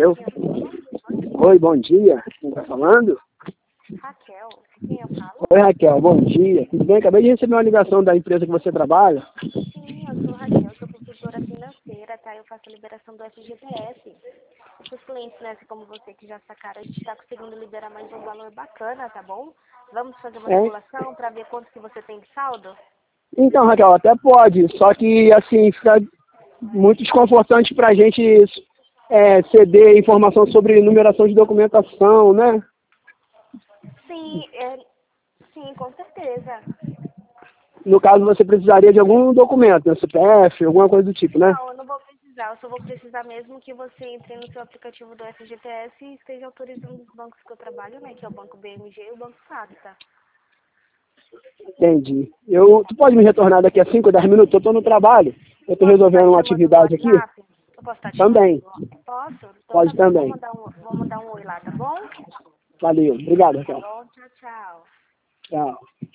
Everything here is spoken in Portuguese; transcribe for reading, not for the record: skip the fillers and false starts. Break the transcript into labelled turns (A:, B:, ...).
A: Eu? Oi, bom dia. Quem está falando?
B: Raquel, quem eu falo?
A: Oi, Raquel, bom dia. Tudo bem? Acabei de receber uma ligação da empresa que você trabalha.
B: Sim, eu sou Raquel, sou consultora financeira, tá? Eu faço a liberação do FGTS. Os clientes, né, assim como você que já sacaram, a gente está conseguindo liberar mais um valor bacana, tá bom? Vamos fazer uma
A: É?
B: simulação para ver quanto que você tem de saldo?
A: Então, Raquel, até pode, só que, assim, fica muito desconfortante para a gente ceder informação sobre numeração de documentação, né?
B: Sim, sim, com certeza.
A: No caso, você precisaria de algum documento, né? CPF, alguma coisa do tipo, né?
B: Não, eu não vou precisar, eu só vou precisar mesmo que você entre no seu aplicativo do FGTS e esteja autorizando os bancos que eu trabalho, né, que é o Banco BMG e o Banco Safra.
A: Entendi. Tu pode me retornar daqui a 5 ou 10 minutos? Eu estou no trabalho. Eu estou
B: Posso estar
A: resolvendo
B: te
A: uma
B: chamando no
A: atividade aqui.
B: WhatsApp? Eu posso estar te chamando
A: Também.
B: Posso? Então tá
A: Pode
B: bom,
A: também.
B: vou mandar um oi lá, tá bom?
A: Valeu. Obrigado,
B: Tá
A: Raquel.
B: bom, tchau, tchau.
A: Tchau.